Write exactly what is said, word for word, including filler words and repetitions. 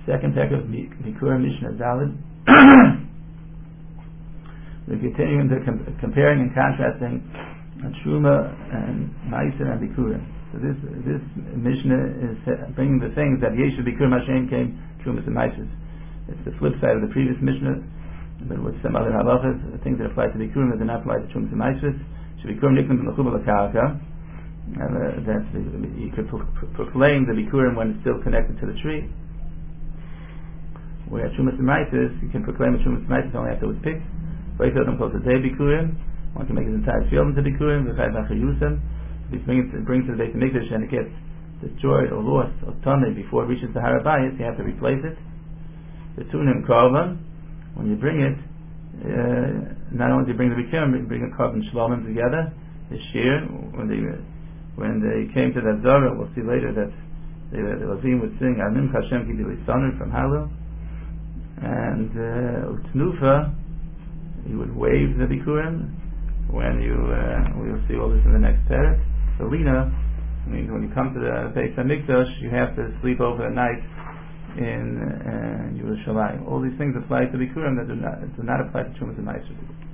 Second pack of Bikurim Mishnah Daled. We're continuing to com- comparing and contrasting Truma and Meiser and Bikurim. So this this Mishnah is bringing the things that Yeshu Bikurim Hashem came Trumas and Meisers. It's the flip side of the previous Mishnah, but with some other halachas, the things that apply to Bikurim that do not apply to Trumas and Meisers. Bikurim Niklim L'Chuba L'Karaka. That's you could pro- pro- proclaim the Bikurim when it's still connected to the tree. Where Trumas and Meisers, you can proclaim a Trumas and Meisers only after it's picked. Both of them called today Bikurim. One can make his entire field into Bikurim. If he brings it brings to the Beit HaMikdash and it gets destroyed or lost or turned before it reaches the Har HaBayis, you have to replace it. The Tunim Karban, when you bring it, uh, not only do you bring the Bikurim, but you bring a Karban Shlomim together. The Shir, when they when they came to that Zara, we'll see later that the, the Levim would sing Amin Hashem Ki Dilisanu from Hallel, and Utnufa. Uh, You would wave the Bikurim when you, uh, we'll see all this in the next parak. So Lina, I mean, when you come to the Beit HaMikdash, you have to sleep over the night in uh, Yerushalayim. All these things apply to Bikurim that do not, do not apply to Trumas and Meisers.